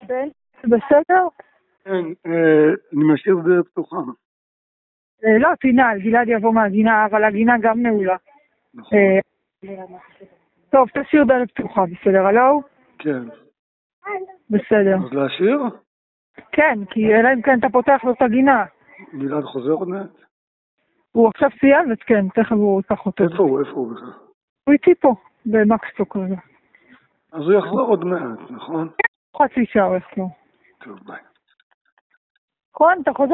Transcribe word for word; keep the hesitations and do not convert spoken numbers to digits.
בן, בסדר? כן, אני משאיר את זה פתוחה. לא, פינה, גלעד יבוא מהגינה, אבל הגינה גם נעולה. נכון. טוב, תשאיר דלת פתוחה, בסדר, הלו? כן. בסדר. אז להשאיר? כן, כי אלא אם כן אתה פותח לו את הגינה. גלעד חוזר עוד מעט? הוא עכשיו סיים, אז כן, תכף הוא ייקח אותו. איפה הוא? איפה הוא בכלל? הוא איתי פה, במקסטוק רגע. אז הוא יחזור עוד מעט, נכון? חצי שעה הוא יחזור. טוב, ביי. נכון, אתה חוזר.